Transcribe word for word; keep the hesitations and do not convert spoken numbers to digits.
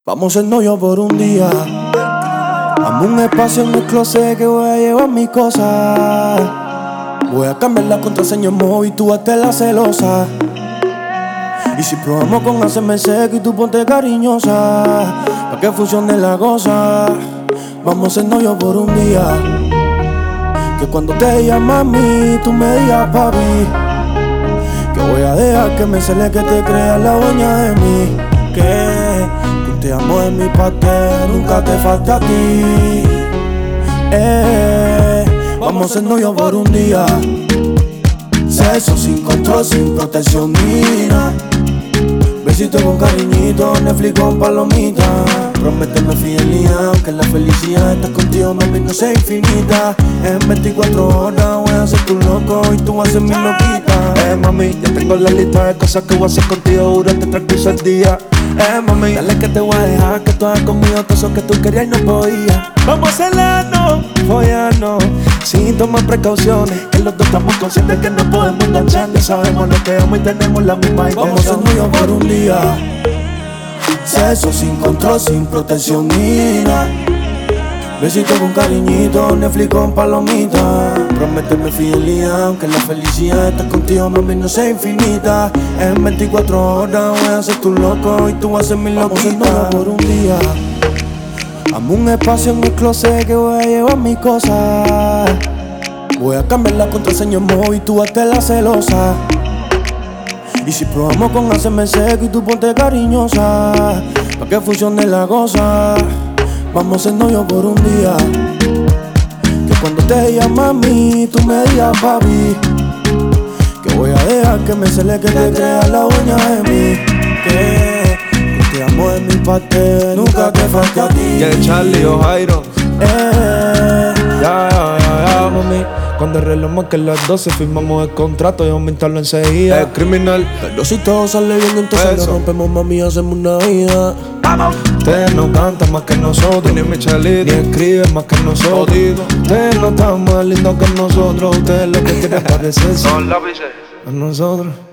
Vamos a ser novios por un día. Dame un espacio en el closet que voy a llevar mis cosas. Voy a cambiar la contraseña en móvil y tú hazte la celosa. Y si probamos con hacerme seco y tú ponte cariñosa, pa' que funcione la cosa. Vamos a ser novios por un día. Que cuando te llame a mí, tú me digas papi. Que voy a dejar que me cele, que te creas la dueña de mí. Que tú te amo en mi parte, nunca te falta a ti. eh, Vamos a ser novios por un día. Sexo sin control, sin protección, mira. Besito con cariñito, Netflix con palomita. Prométeme fidelidad, aunque la felicidad estás contigo, mami, no sea infinita. En veinticuatro horas voy a ser tu loco y tú vas a ser mi loquita. Eh, mami, ya tengo la lista de cosas que voy a hacer contigo durante el transcurso del día. Eh, mami, dale que te voy a dejar, que tú hagas conmigo todo eso que tú querías y no podías. Vamos a hacerlo, follarnos, sin tomar precauciones, que los dos estamos conscientes que no podemos enganchar. Ya sabemos lo que amo y tenemos la misma intención. Vamos a ser novios por un día. Sexo sin control, sin protección, mira. Besito con cariñito, Netflix con palomita. Prométeme fidelidad, aunque la felicidad estás contigo, mami, no sea infinita. En veinticuatro horas voy a ser tu loco y tú vas a ser mi loquita. Vamos a ser novios por un día. Dame un espacio en el closet que voy a llevar mis cosas. Voy a cambiar la contraseña en móvil y tú hazte la celosa. Y si probamos con hacerme seco y tú ponte cariñosa, pa' que funcione la cosa. Vamos a ser novios por un día. Que cuando te llame a mí, tú me digas papi. Que voy a dejar que me cele, que te creas la dueña de mí. Que yo te amo en mi parte, nunca te falte a ti. Yeah, Charlie o Jairo. eh, Ya, ya, ya, ya, mami. Cuando el reloj marque las doce, firmamos el contrato y vamos a instarlo enseguida. Es criminal. Pero si todo sale bien, entonces Eso. lo rompemos, mami, hacemos una vida. Ustedes no cantan más que nosotros, ni Michelito, ni escriben más que nosotros. Ustedes no están más lindos que nosotros, ustedes lo que quieren parecerse a nosotros.